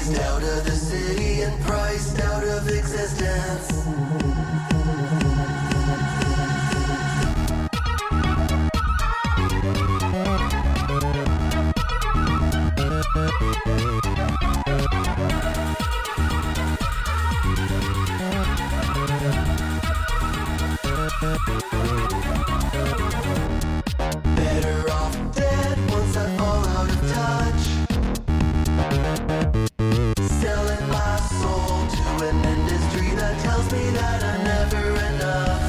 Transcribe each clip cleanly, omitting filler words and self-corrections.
Squeezed out of the city and priced out of existence. Better off dead once I fall out of touch. Selling my soul to an industry that tells me that I'm never enough.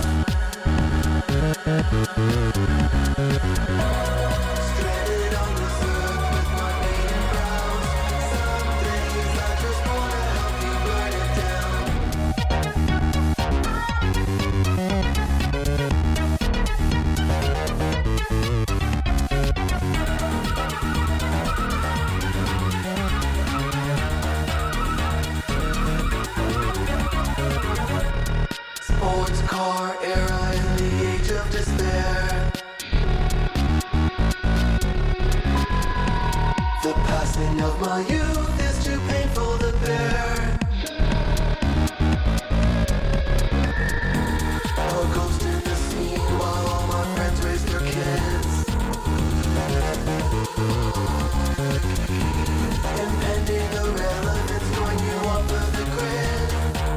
Stranded on this earth with my pain and brows. Some days I just wanna help you burn it down. Sports car era in the age of despair. The passing of my youth is too painful to bear. A ghost in the scene while all my friends raise their kids. Impending irrelevance, throwing you off of the grid.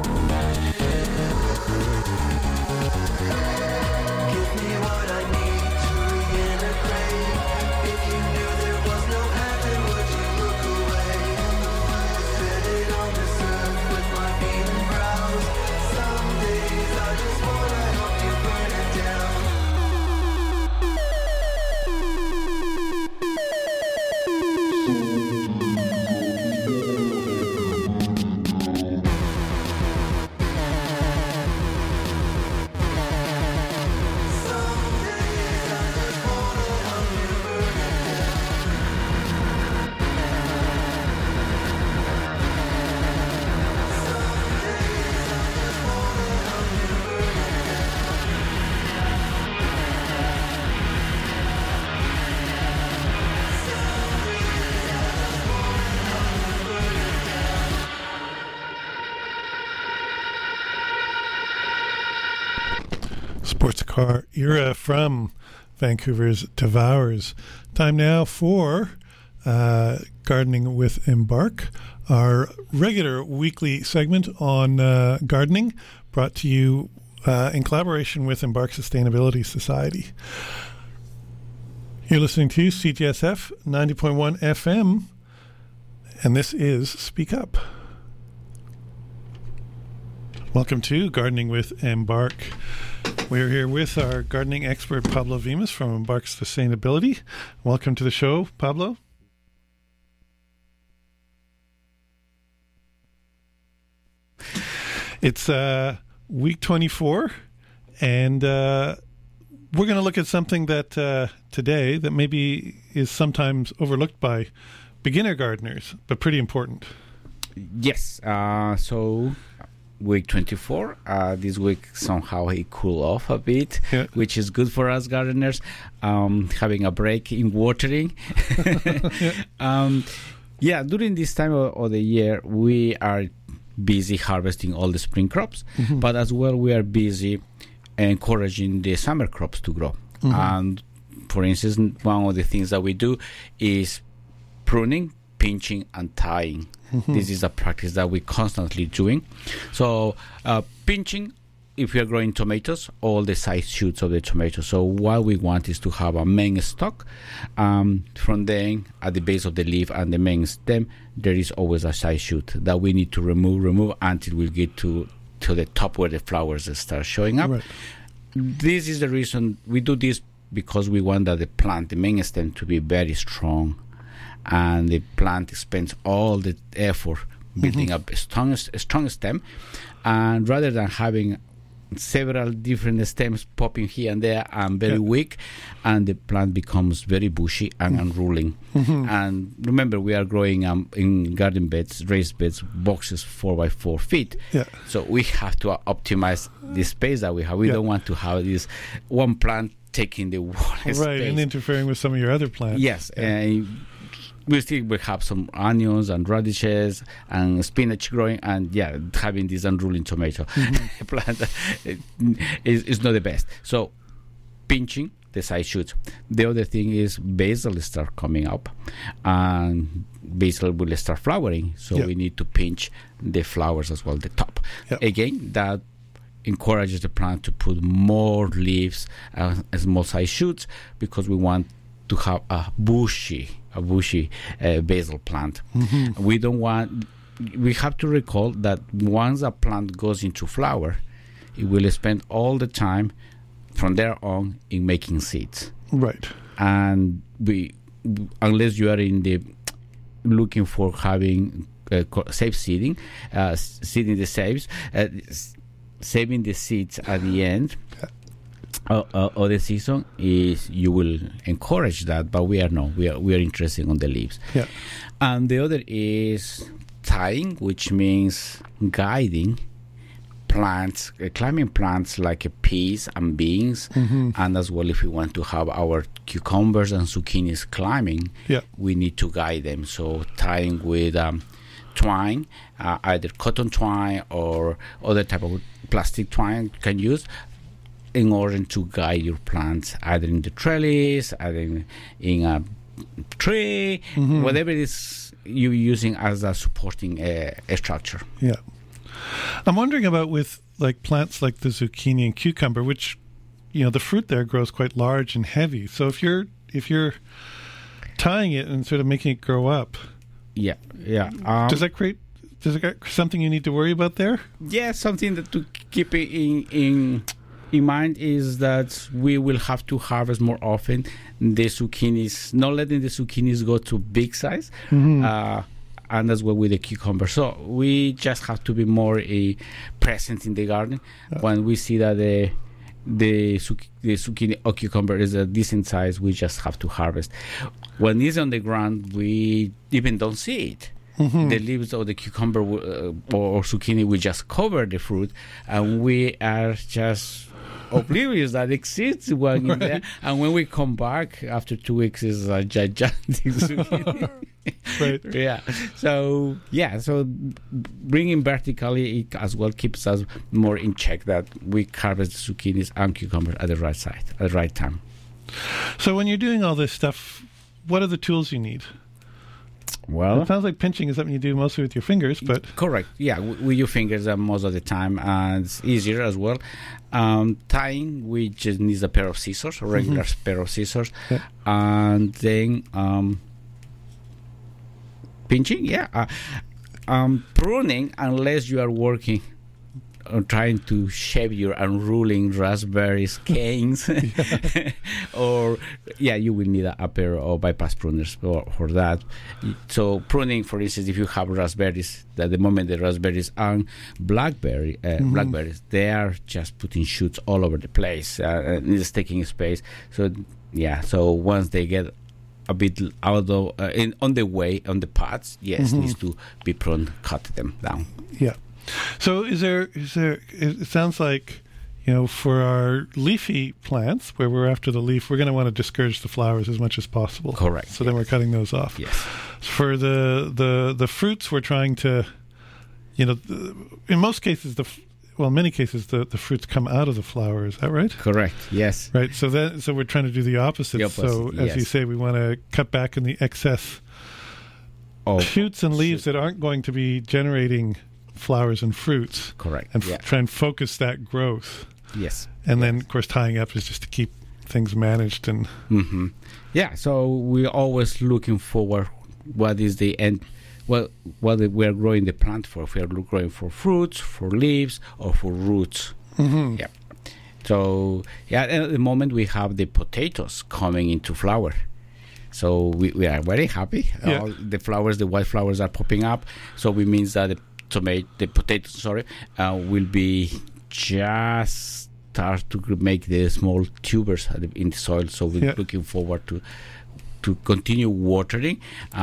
Give me what I need to reintegrate. If you knew there was no heaven, would you look away? Threaded on this earth with my beaten brows. Some days I just wanna help you burn it down. Sports car era from Vancouver's Devours. Time now for Gardening with Embark, our regular weekly segment on gardening, brought to you in collaboration with Embark Sustainability Society. You're listening to CJSF 90.1 FM, and this is Speak Up. Welcome to Gardening with Embark. We're here with our gardening expert, Pablo Vimas from Embark Sustainability. Welcome to the show, Pablo. It's week 24, and we're going to look at something that today that maybe is sometimes overlooked by beginner gardeners, but pretty important. Yes. So week 24, this week somehow it cool off a bit, Yeah. which is good for us gardeners, having a break in watering. During this time of the year, we are busy harvesting all the spring crops, but as well we are busy encouraging the summer crops to grow. And for instance, one of the things that we do is pruning, pinching, and tying. This is a practice that we're constantly doing. So pinching, if we are growing tomatoes, all the side shoots of the tomato. So what we want is to have a main stalk. From then, at the base of the leaf and the main stem, there is always a side shoot that we need to remove until we get to the top where the flowers start showing up. Right. This is the reason we do this, because we want that the plant, the main stem, to be very strong. And the plant spends all the effort building up a strong stem, and rather than having several different stems popping here and there and very weak, and the plant becomes very bushy and unruly. And remember, we are growing in garden beds, raised beds, boxes 4 by 4 feet. So we have to optimize the space that we have. We don't want to have this one plant taking the wall space. Right, and interfering with some of your other plants. Yes. we still will have some onions and radishes and spinach growing, and having this unruly tomato plant is not the best. So pinching the side shoots. The other thing is basil start coming up, and basil will start flowering. So we need to pinch the flowers as well, the top. Again, that encourages the plant to put more leaves and small size shoots, because we want to have a bushy basil plant. We don't want. We have to recall that once a plant goes into flower, it will spend all the time from there on in making seeds. Right. And unless you are in the looking for having safe seeding, seeding the saves, saving the seeds at the end of the season, is you will encourage that, but we are interested on the leaves. And the other is tying, which means guiding plants, climbing plants like peas and beans, and as well if we want to have our cucumbers and zucchinis climbing, we need to guide them. So tying with twine, either cotton twine or other type of plastic twine you can use, in order to guide your plants, either in the trellis, either in a tree, whatever it is you're using as a supporting structure. I'm wondering about with like plants like the zucchini and cucumber, which, you know, the fruit there grows quite large and heavy. So if you're tying it and sort of making it grow up, does it create something you need to worry about there? Something that to keep in mind is that we will have to harvest more often the zucchinis, not letting the zucchinis go to big size. And as well with the cucumber. So we just have to be more present in the garden. When we see that the zucchini or cucumber is a decent size, we just have to harvest. When it's on the ground, we even don't see it. The leaves of the cucumber or zucchini will just cover the fruit, and we are just oblivious that exists one in there. And when we come back after 2 weeks, it's a gigantic zucchini. So bringing vertically it as well keeps us more in check, that we harvest the zucchinis and cucumbers at the right side at the right time. So when you're doing all this stuff, what are the tools you need? Well, it sounds like pinching is something you do mostly with your fingers, but correct. With your fingers most of the time, and it's easier as well. Tying, we just need a pair of scissors, a regular pair of scissors, and then pinching. Pruning, unless you are working on trying to shape your unruling raspberries canes, or you will need a pair of bypass pruners for that. So pruning, for instance, if you have raspberries, at the moment the raspberries and blackberries, they are just putting shoots all over the place, and it's taking space. So once they get a bit out of on the pots, needs to be pruned, cut them down. So is there it sounds like, you know, for our leafy plants where we're after the leaf, we're going to want to discourage the flowers as much as possible. Correct. So then we're cutting those off. For the fruits, we're trying to, you know, in most cases many cases the fruits come out of the flower. Is that right? Correct. Yes. Right. So we're trying to do the opposite. So as you say, we want to cut back in the excess shoots and leaves that aren't going to be generating flowers and fruits. Correct. And try and focus that growth. And then, of course, tying up is just to keep things managed. And so we're always looking forward what is the end, what we are growing the plant for. If we are growing for fruits, for leaves, or for roots. So at the moment we have the potatoes coming into flower. So we are very happy. All the flowers, the white flowers are popping up. So it means that the potatoes will be just start to make the small tubers in the soil. So we're looking forward to continue watering.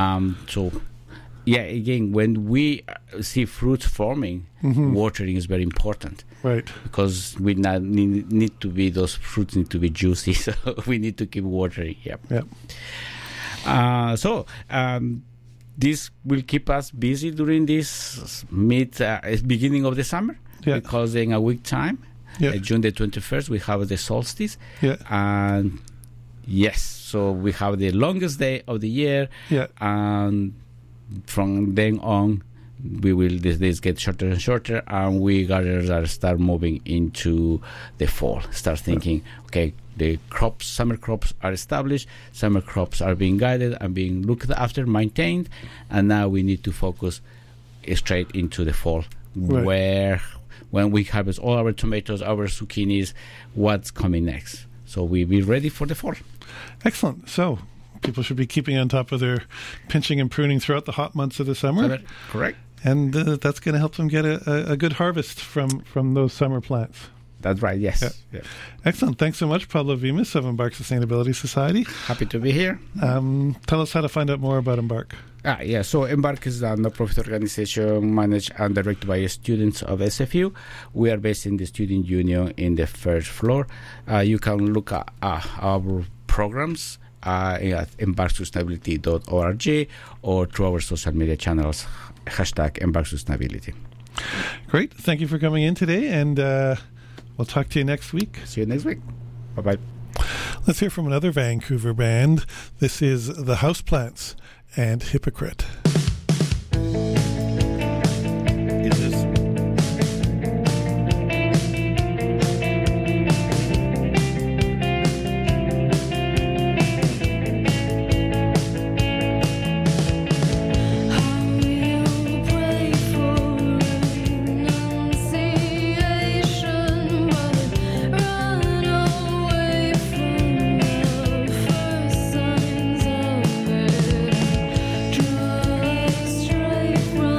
Again, when we see fruits forming, watering is very important. Right. Because we those fruits need to be juicy, so we need to keep watering. This will keep us busy during this beginning of the summer, Yeah. because in a week time, Yeah. June the 21st, we have the solstice. Yeah. And yes, so we have the longest day of the year. Yeah. And from then on, these days get shorter and shorter, and we gardeners start moving into the fall. Start thinking, okay, the summer crops are established, summer crops are being guided and being looked after, maintained, and now we need to focus straight into the fall, Right. where when we harvest all our tomatoes, our zucchinis, what's coming next. So we be ready for the fall. Excellent. So people should be keeping on top of their pinching and pruning throughout the hot months of the summer. Correct. And that's going to help them get a good harvest from those summer plants. That's right, yes. Yeah. Yeah. Excellent. Thanks so much, Pablo Vimas of Embark Sustainability Society. Happy to be here. Tell us how to find out more about Embark. So Embark is a non-profit organization managed and directed by students of SFU. We are based in the student union in the first floor. You can look at our programs at embarksustainability.org or through our social media channels, #EmbarkSustainability. Great. Thank you for coming in today, and we'll talk to you next week. See you next week. Bye-bye. Let's hear from another Vancouver band. This is The Houseplants and Hypocrite. Straight from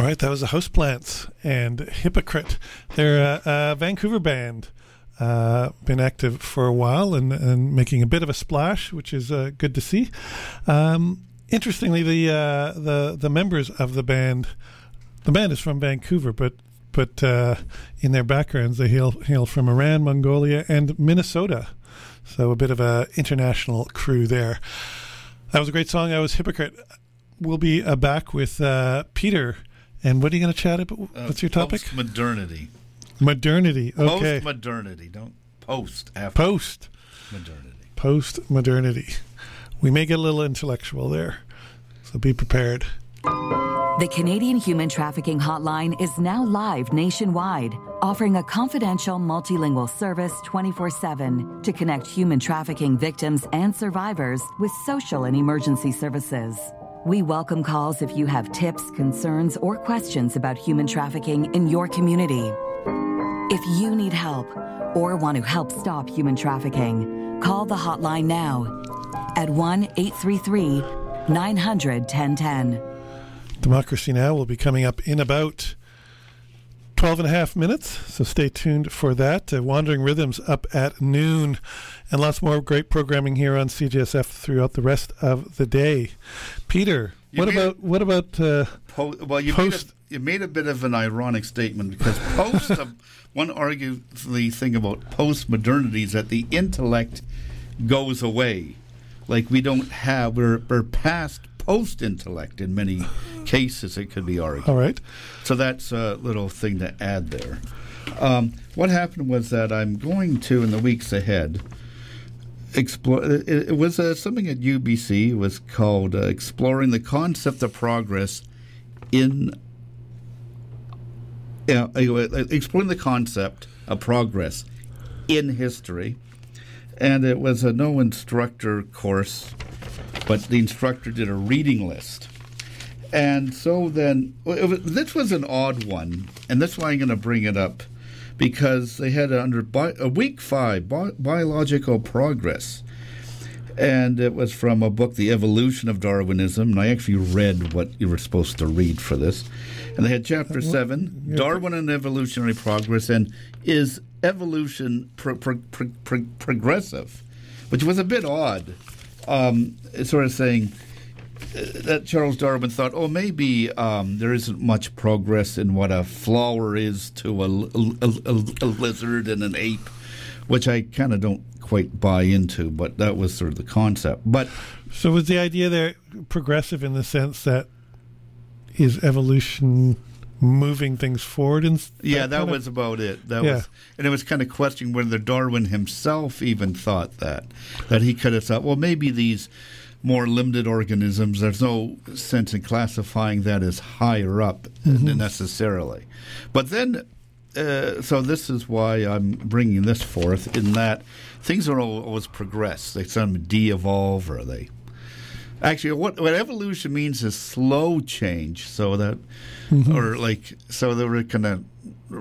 All right, that was the Houseplants and Hypocrite. They're a Vancouver band. Been active for a while and making a bit of a splash, which is good to see. Interestingly, the members of the band is from Vancouver, but in their backgrounds they hail from Iran, Mongolia, and Minnesota. So a bit of a international crew there. That was a great song. That was Hypocrite. We'll be back with Peter. And what are you going to chat about? What's your topic? Post-modernity. Modernity. Okay. Post-modernity. Don't post after. Post-modernity. Post-modernity. We may get a little intellectual there, so be prepared. The Canadian Human Trafficking Hotline is now live nationwide, offering a confidential multilingual service 24/7 to connect human trafficking victims and survivors with social and emergency services. We welcome calls if you have tips, concerns, or questions about human trafficking in your community. If you need help or want to help stop human trafficking, call the hotline now at 1-833-900-1010. Democracy Now! Will be coming up in about 12 and a half minutes, so stay tuned for that. Wandering Rhythms up at noon, and lots more great programming here on CJSF throughout the rest of the day. Peter, what about post? You made a bit of an ironic statement, because one arguably thing about post-modernity is that the intellect goes away. Like we're past post-intellect in many cases, it could be argued. All right. So that's a little thing to add there. What happened was that I'm going to, in the weeks ahead, explore. It was something at UBC. It was called Exploring the Concept of Progress Exploring the Concept of Progress in History. And it was a no instructor course, but the instructor did a reading list. And so then, this was an odd one, and that's why I'm going to bring it up, because they had under week 5, Biological Progress. And it was from a book, The Evolution of Darwinism, and I actually read what you were supposed to read for this. And they had Chapter 7, Darwin and Evolutionary Progress, and Is Evolution Progressive? Which was a bit odd. Sort of saying that Charles Darwin thought, maybe there isn't much progress in what a flower is to a lizard and an ape, which I kind of don't quite buy into, but that was sort of the concept. But so was the idea there progressive in the sense that is evolution moving things forward? That was about it. And it was kind of questioning whether Darwin himself even thought that he could have thought, well, maybe these more limited organisms, there's no sense in classifying that as higher up necessarily. But then, so this is why I'm bringing this forth, in that things don't always progress. They some de-evolve, or they... Actually, what evolution means is slow change, so that, so they were kind of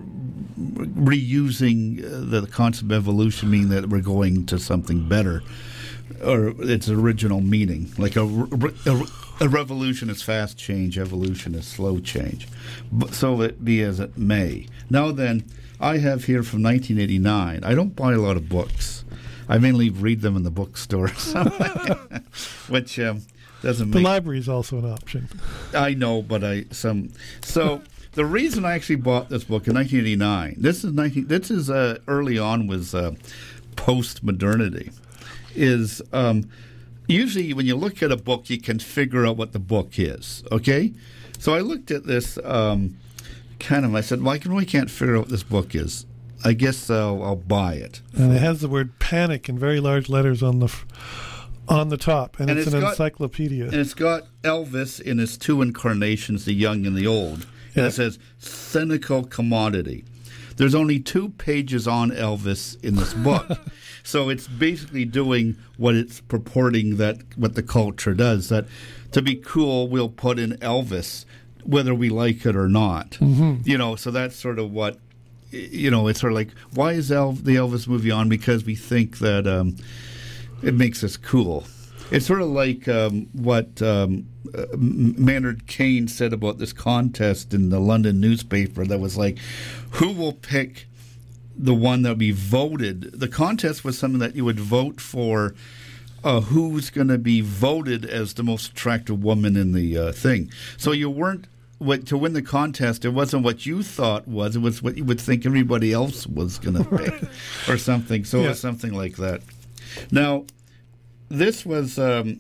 reusing the concept of evolution, meaning that we're going to something better, or its original meaning. Like a revolution is fast change, evolution is slow change. So it be as it may. Now then, I have here from 1989. I don't buy a lot of books. I mainly read them in the bookstores, which doesn't make... The library is also an option. I know, but So the reason I actually bought this book in 1989, this is early on, was post-modernity, is usually when you look at a book, you can figure out what the book is, okay? So I looked at this I said, well, I really can't figure out what this book is. I guess I'll buy it. And it has the word panic in very large letters on the top, and it's an encyclopedia. And it's got Elvis in his 2 incarnations, the young and the old. And it says, cynical commodity. There's only 2 pages on Elvis in this book. So it's basically doing what it's purporting, that what the culture does, that to be cool, we'll put in Elvis, whether we like it or not. So that's sort of what... it's sort of like, why is the Elvis movie on? Because we think that it makes us cool. It's sort of like what Maynard Keynes said about this contest in the London newspaper that was like, who will pick the one that will be voted? The contest was something that you would vote for who's going to be voted as the most attractive woman in the thing. So you weren't, to win the contest, it wasn't what you thought was, it was what you would think everybody else was going to pick or something. So it was something like that. Now, this was, here,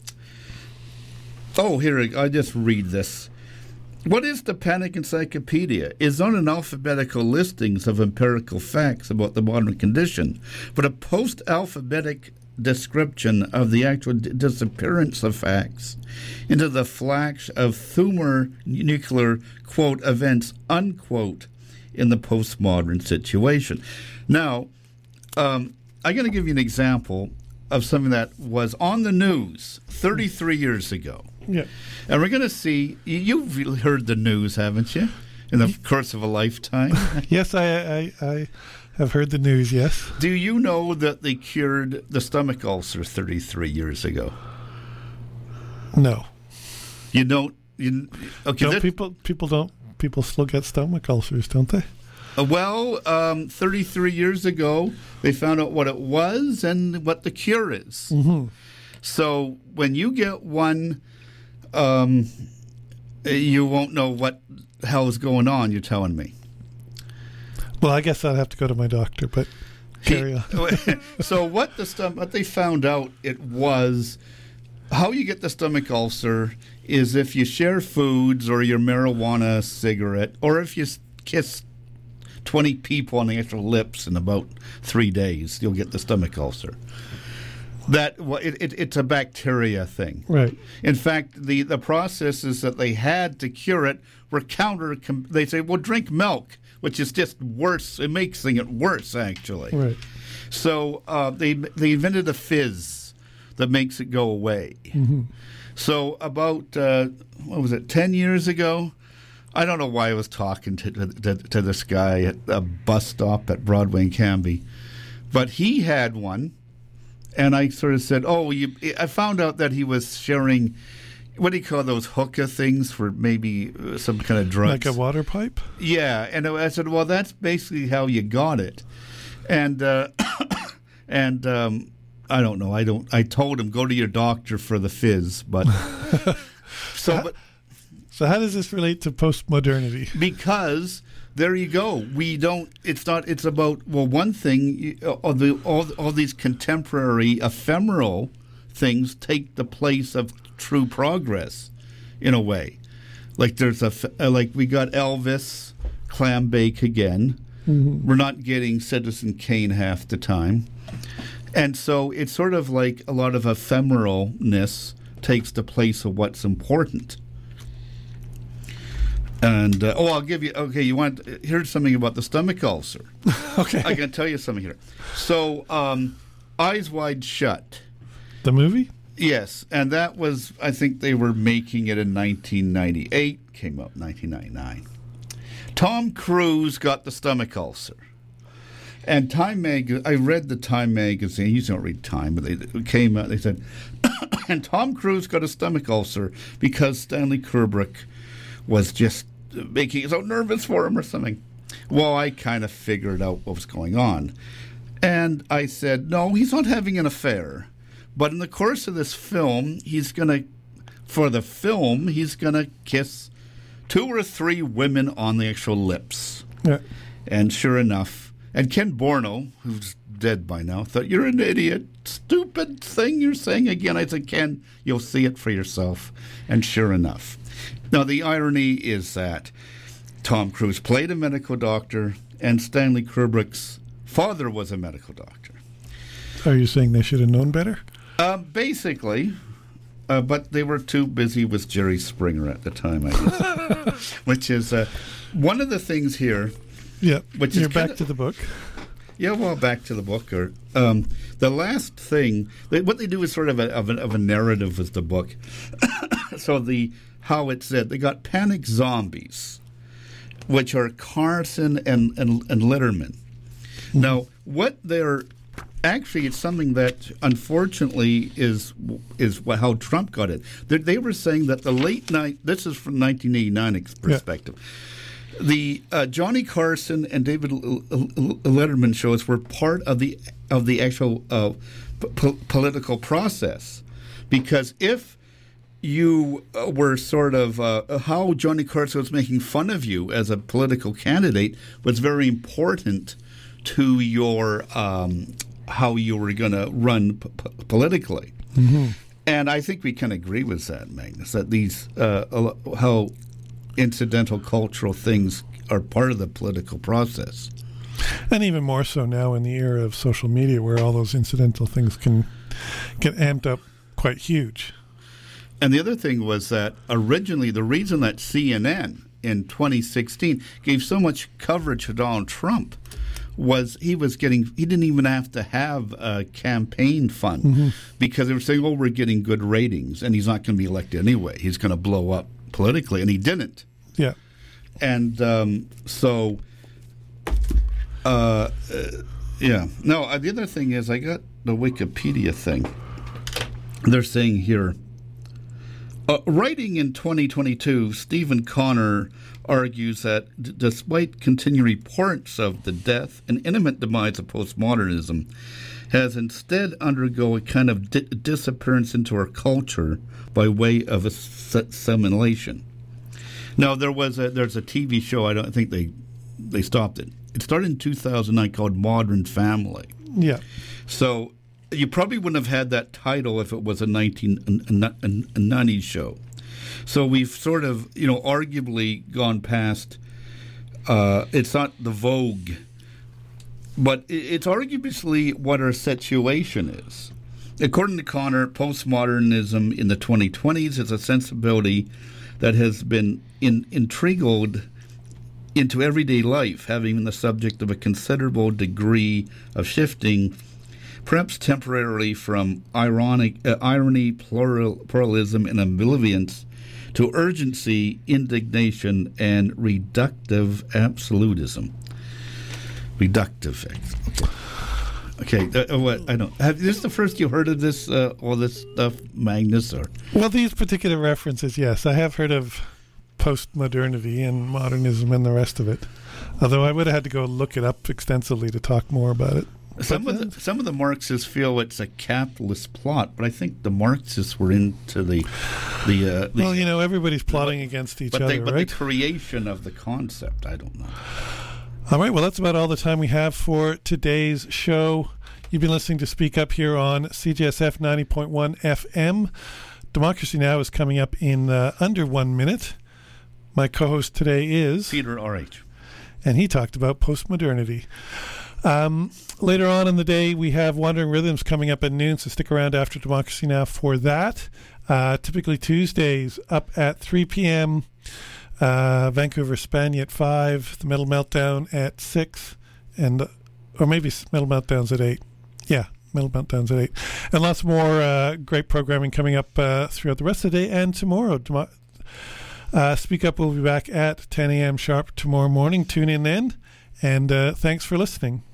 I just read this. What is the Panic Encyclopedia? Is not an alphabetical listings of empirical facts about the modern condition, but a post-alphabetic description of the actual disappearance of facts into the flash of thermonuclear, quote, events, unquote, in the postmodern situation. Now, I'm going to give you an example of something that was on the news 33 years ago. Yeah. And we're going to see, you've heard the news, haven't you, in the course of a lifetime? Yes, I have heard the news, yes. Do you know that they cured the stomach ulcer 33 years ago? No. You don't? Okay. People still get stomach ulcers, don't they? 33 years ago, they found out what it was and what the cure is. Mm-hmm. So when you get one, you won't know what the hell is going on, you're telling me. Well, I guess I'd have to go to my doctor, but carry on. So what they found out, it was how you get the stomach ulcer is if you share foods or your marijuana cigarette, or if you kiss 20 people on the actual lips in about 3 days, you'll get the stomach ulcer. It's a bacteria thing. Right. In fact, the processes that they had to cure it were they say, well, drink milk, which is just worse. It makes it worse, actually. Right. So they invented a fizz that makes it go away. Mm-hmm. So about, 10 years ago, I don't know why I was talking to this guy at a bus stop at Broadway and Cambie, but he had one, and I sort of said, I found out that he was sharing, what do you call those hookah things for maybe some kind of drugs? Like a water pipe? Yeah, and I said, well, that's basically how you got it. And I don't know. I told him, go to your doctor for the fizz, but So how does this relate to postmodernity? Because there you go. It's about, well, one thing, all these contemporary ephemeral things take the place of true progress in a way. Like like we got Elvis, clam bake again. Mm-hmm. We're not getting Citizen Kane half the time. And so it's sort of like a lot of ephemeralness takes the place of what's important. And, I'll give you, here's something about the stomach ulcer. Okay. I can tell you something here. So, Eyes Wide Shut. The movie? Yes, and that was, I think they were making it in 1998, came out in 1999. Tom Cruise got the stomach ulcer. And I read the Time magazine. You don't read Time, but they came out. They said, and Tom Cruise got a stomach ulcer because Stanley Kubrick was just making it so nervous for him or something. Well, I kind of figured out what was going on. And I said, no, he's not having an affair. But in the course of this film, he's going to kiss 2 or 3 women on the actual lips. Yeah. And sure enough, and Ken Borno, who's dead by now, thought, you're an idiot. Stupid thing you're saying again. I said, Ken, you'll see it for yourself. And sure enough. Now, the irony is that Tom Cruise played a medical doctor, and Stanley Kubrick's father was a medical doctor. Are you saying they should have known better? Basically. But they were too busy with Jerry Springer at the time, I guess. Which is one of the things here. Yeah, which you're is back to the book. Yeah, well, back to the book. Or the last thing, what they do is sort of a narrative with the book. So how it's said, they got panic zombies, which are Carson and Letterman. Mm-hmm. Now, what they're actually, it's something that unfortunately is how Trump got it. They were saying that the late night. This is from 1989 perspective. Yeah. The Johnny Carson and David Letterman shows were part of the actual political process, because if you were sort of how Johnny Carson was making fun of you as a political candidate was very important to your how you were going to run politically. Mm-hmm. And I think we can agree with that, Magnus, that these how incidental cultural things are part of the political process. And even more so now in the era of social media, where all those incidental things can get amped up quite huge. And the other thing was that originally the reason that CNN in 2016 gave so much coverage to Donald Trump was he didn't even have to have a campaign fund, mm-hmm. because they were saying, oh, we're getting good ratings and he's not going to be elected anyway. He's going to blow up politically, and he didn't. Yeah. And yeah. No, the other thing is I got the Wikipedia thing. They're saying here, writing in 2022, Stephen Connor argues that despite continuing reports of the death and imminent demise of postmodernism, has instead undergone a kind of disappearance into our culture by way of assimilation. Now, there's a TV show, I don't think they stopped it. It started in 2009 called Modern Family. Yeah. So you probably wouldn't have had that title if it was a 1990s show. So we've sort of, arguably gone past, it's not the vogue, but it's arguably what our situation is. According to Connor, postmodernism in the 2020s is a sensibility that has been intrigued into everyday life, having been the subject of a considerable degree of shifting, perhaps temporarily from irony, pluralism, and ambivalence to urgency, indignation, and reductive absolutism. Reductive. Okay. What I don't. Is this the first you heard of this? All this stuff, Magnus? Or well, these particular references, yes, I have heard of post-modernity and modernism and the rest of it. Although I would have had to go look it up extensively to talk more about it. Some of the Marxists feel it's a capitalist plot, but I think the Marxists were into the well, everybody's plotting against each other, but right? The creation of the concept, I don't know. All right, well, that's about all the time we have for today's show. You've been listening to Speak Up here on CJSF 90.1 FM. Democracy Now! Is coming up in under 1 minute. My co-host today is Peter R.H. And he talked about postmodernity. Later on in the day, we have Wandering Rhythms coming up at noon, so stick around after Democracy Now! For that. Typically Tuesdays up at 3 p.m., Vancouver Spanier at 5, the Metal Meltdown at 6, or maybe Metal Meltdown's at 8. Yeah, Metal Meltdown's at 8. And lots more great programming coming up throughout the rest of the day and tomorrow. Speak Up will be back at 10 a.m. sharp tomorrow morning. Tune in then, and thanks for listening.